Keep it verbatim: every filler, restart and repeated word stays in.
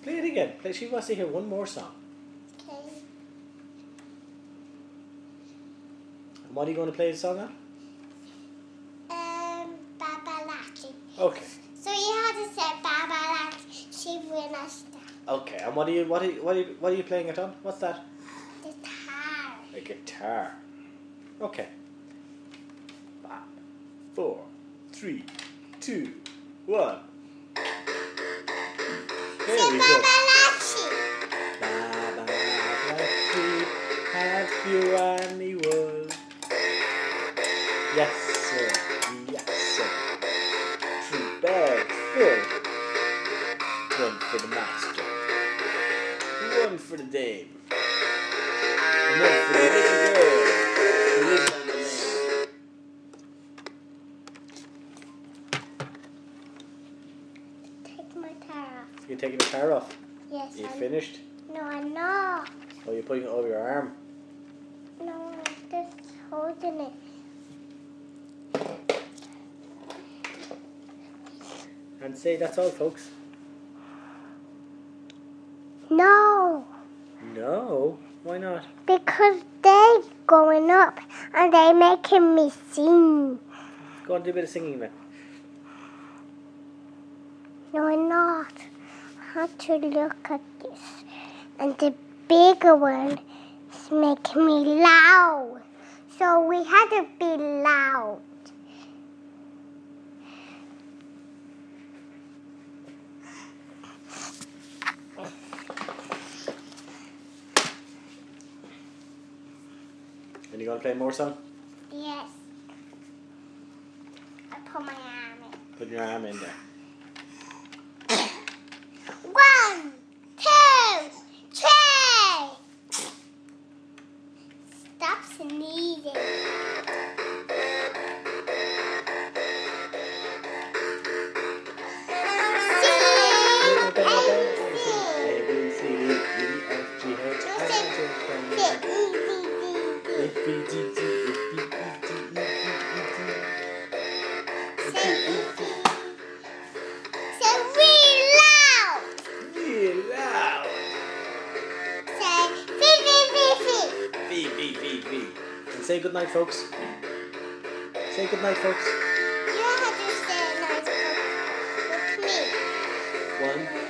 Play it again. Play. She wants to hear one more song. Okay. And what are you going to play the song on? Um, Babalatchi. Okay. So you have to say Babalatchi when I start. Okay. And what are you what are you, what are you, what are you playing it on? What's that? Guitar. A guitar. Okay. Five, four, three, two, one. There Say we go. Babalatchi. Babalatchi, have you any wool? Yes, sir. Yes, sir. Three bags full. One for the master. One for the dame. And one for the little girl who lives on the lane. Take my guitar off. You're taking the car off. Yes. You I'm, finished? No, I'm not. Oh, you're putting it over your arm. No, I'm just holding it. And say that's all, folks. No, No. Why not? because they're going up and they're making me sing. Go on, do a bit of singing then. No, I'm not. I have to look at this. And the bigger one is making me loud. So we had to be loud. And you gonna play more song? Yes. I put my arm in. Put your arm in there. One, two, three. Stop sneezing. A, B, C, D, E, F, G, H, I, J, K, L, M, N, O, P, Q, R, S, T, U, V, V, V, V. And say goodnight, folks. Say goodnight, folks. You have to say nice with me. One,